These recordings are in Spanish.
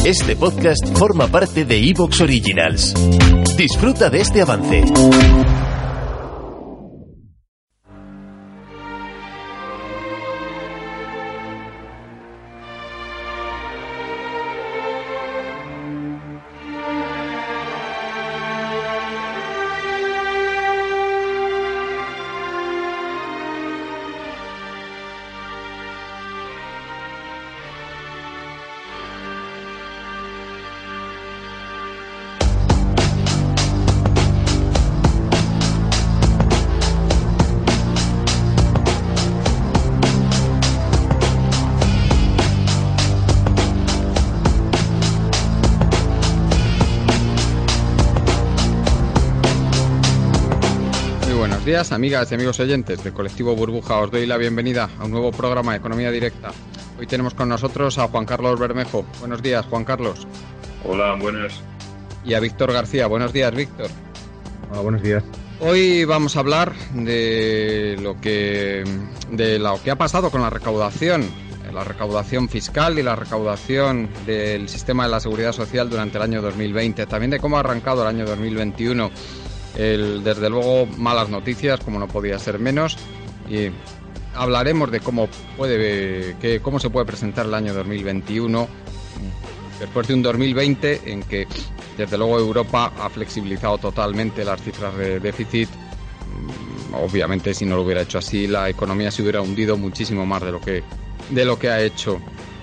Este podcast forma parte de iVoox Originals. Disfruta de este avance. Buenos días, amigas y amigos oyentes de Colectivo Burbuja. Os doy la bienvenida a un nuevo programa de Economía Directa. Hoy tenemos con nosotros a Juan Carlos Bermejo. Buenos días, Juan Carlos. Hola, buenas. Y a Víctor García. Buenos días, Víctor. Hola, buenos días. Hoy vamos a hablar de lo que ha pasado con la recaudación fiscal y la recaudación del sistema de la seguridad social durante el año 2020. También de cómo ha arrancado el año 2021. Desde luego, malas noticias, como no podía ser menos, y hablaremos de cómo se puede presentar el año 2021 después de un 2020 en que, desde luego, Europa ha flexibilizado totalmente las cifras de déficit. Obviamente, si no lo hubiera hecho así, la economía se hubiera hundido muchísimo más de lo que ha hecho.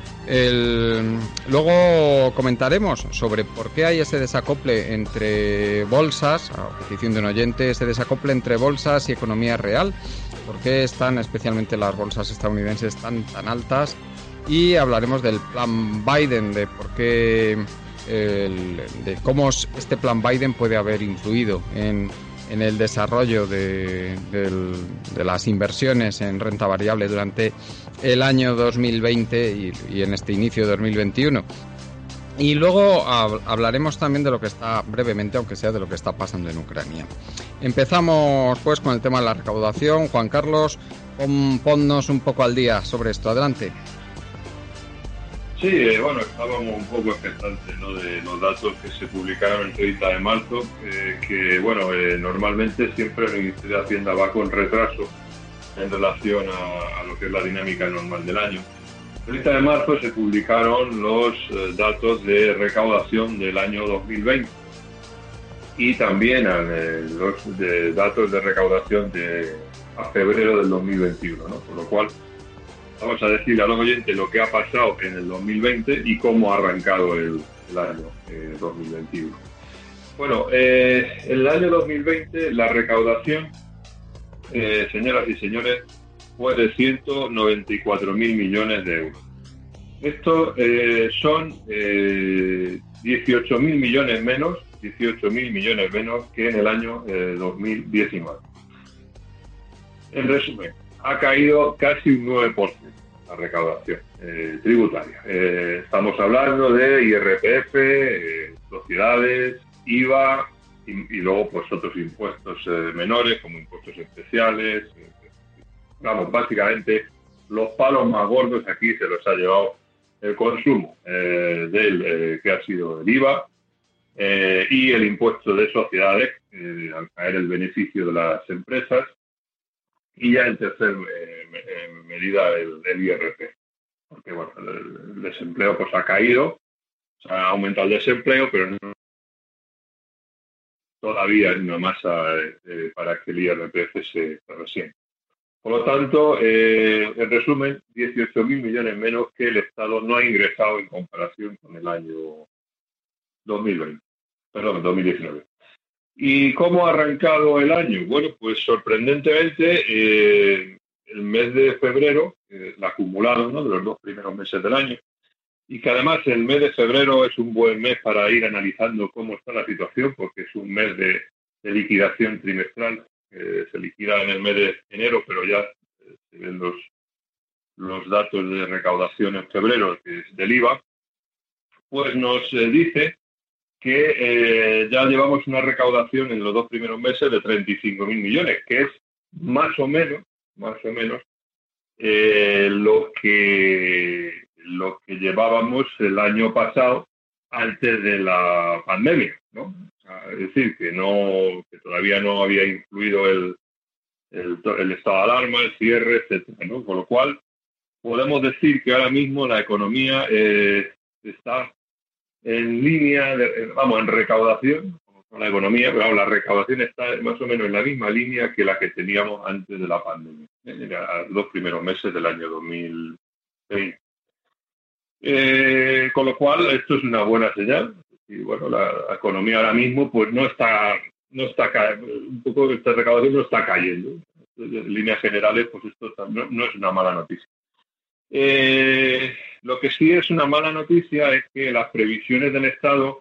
Luego comentaremos sobre por qué hay ese desacople entre bolsas, a petición de un oyente, ese desacople entre bolsas y economía real, por qué están especialmente las bolsas estadounidenses tan altas, y hablaremos del plan Biden, de por qué, de cómo este plan Biden puede haber influido en el desarrollo de las inversiones en renta variable durante el año 2020 y en este inicio de 2021. Y luego hablaremos también de lo que está, brevemente, aunque sea, de lo que está pasando en Ucrania. Empezamos pues con el tema de la recaudación. Juan Carlos, ponnos un poco al día sobre esto. Adelante. Sí, estábamos un poco expectantes, ¿no?, de los datos que se publicaron el 30 de marzo, normalmente siempre el Ministerio de Hacienda va con retraso en relación a lo que es la dinámica normal del año. El 30 de marzo se publicaron los datos de recaudación del año 2020 y también los datos de recaudación a febrero del 2021, ¿no? Por lo cual vamos a decirle a los oyentes lo que ha pasado en el 2020 y cómo ha arrancado el año 2021. En el año 2020 la recaudación, señoras y señores, fue de 194.000 millones de euros. Esto son 18.000 millones menos que en el año 2019. En resumen, ha caído casi un 9% la recaudación tributaria. Estamos hablando de IRPF, sociedades, IVA y luego pues otros impuestos menores como impuestos especiales. Básicamente los palos más gordos aquí se los ha llevado el consumo que ha sido el IVA y el impuesto de sociedades al caer el beneficio de las empresas. Y ya en tercer medida el IRPF, porque el desempleo pues ha caído, ha aumentado el desempleo, pero no todavía hay una masa para que el IRPF se resiente. Por lo tanto, en resumen, 18.000 millones menos que el Estado no ha ingresado en comparación con el año 2019. ¿Y cómo ha arrancado el año? Bueno, pues sorprendentemente, el mes de febrero, el acumulado, ¿no?, de los 2 primeros meses del año, y que además el mes de febrero es un buen mes para ir analizando cómo está la situación, porque es un mes de liquidación trimestral. Se liquida en el mes de enero, pero ya se ven los datos de recaudación en febrero, que es del IVA, pues nos dice que ya llevamos una recaudación en los 2 primeros meses de 35.000 millones, que es más o menos lo que llevábamos el año pasado antes de la pandemia, ¿no? Es decir, que todavía no había influido el estado de alarma, el cierre, etcétera, ¿no? Con lo cual, podemos decir que ahora mismo la economía está en línea, en recaudación, con la economía, pero la recaudación está más o menos en la misma línea que la que teníamos antes de la pandemia, en los 2 primeros meses del año 2020. Con lo cual, esto es una buena señal. Y bueno, la economía ahora mismo pues no está un poco, esta recaudación no está cayendo. En líneas generales, pues esto no es una mala noticia. Lo que sí es una mala noticia es que las previsiones del Estado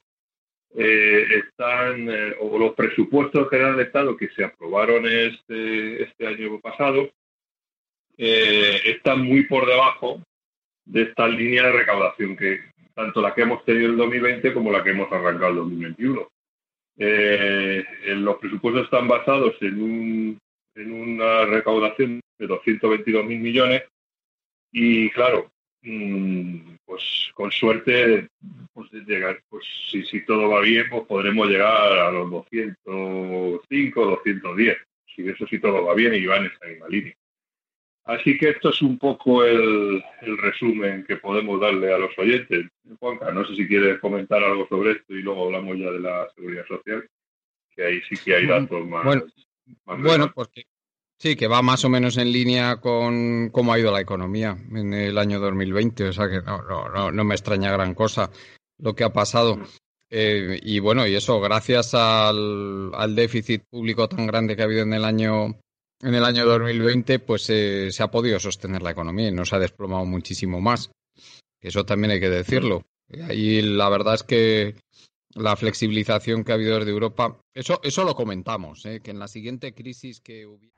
o los presupuestos generales del Estado que se aprobaron este año pasado están muy por debajo de esta línea de recaudación, que tanto la que hemos tenido en el 2020 como la que hemos arrancado en el 2021. Los presupuestos están basados en una recaudación de 222.000 millones y, claro, pues con suerte, pues llegar, pues si todo va bien, pues podremos llegar a los 205, 210, si todo va bien y va en esa misma línea. Así que esto es un poco el resumen que podemos darle a los oyentes. Juanca, no sé si quieres comentar algo sobre esto y luego hablamos ya de la seguridad social, que ahí sí que hay datos más. Bueno, porque sí, que va más o menos en línea con cómo ha ido la economía en el año 2020, o sea que no me extraña gran cosa lo que ha pasado. Y bueno, y eso gracias al déficit público tan grande que ha habido en el año 2020, pues se ha podido sostener la economía y no se ha desplomado muchísimo más. Eso también hay que decirlo. Y la verdad es que la flexibilización que ha habido desde Europa, eso lo comentamos, que en la siguiente crisis que hubiera...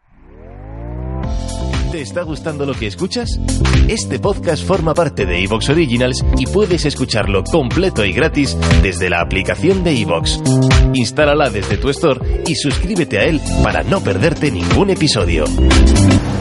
¿Te está gustando lo que escuchas? Este podcast forma parte de iVoox Originals y puedes escucharlo completo y gratis desde la aplicación de iVoox. Instálala desde tu store y suscríbete a él para no perderte ningún episodio.